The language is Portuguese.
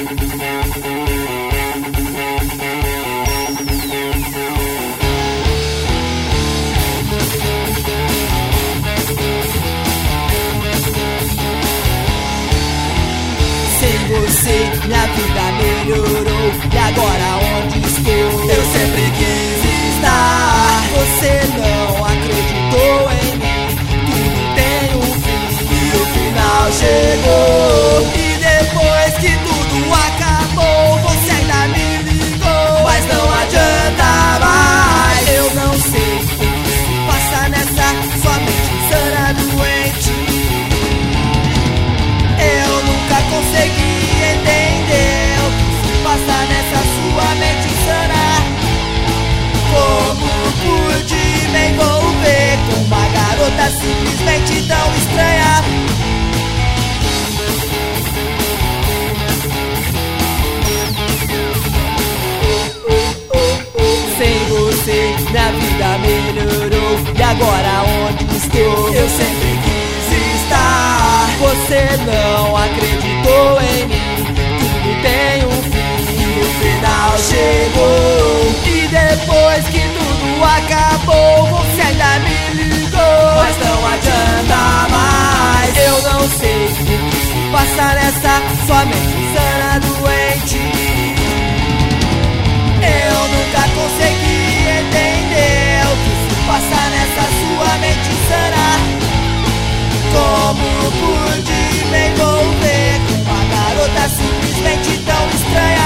Sem você, minha vida melhorou. E agora onde estou? Eu sempre quis estar. Você não acreditou em mim. Tudo tem um fim e o final chegou. E depois que tudo acabou, você ainda me ligou, mas não adianta mais. Eu não sei o que se passa nessa sua mente insana doente. Eu nunca consegui entender o que se passa nessa sua mente insana. Como pude me envolver com uma garota simplesmente tão estranha? Sem você, minha vida melhorou. E agora onde estou? Eu sempre quis estar. Você não acreditou em mim. Tudo tem um fim e o final chegou. E depois que tudo acabou, você ainda me ligou, mas não adianta mais. Eu não sei o que se passa nessa sua mente insana doente. Eu nunca consegui entender o que se passa nessa sua mente insana. Como pude me envolver com uma garota simplesmente tão estranha?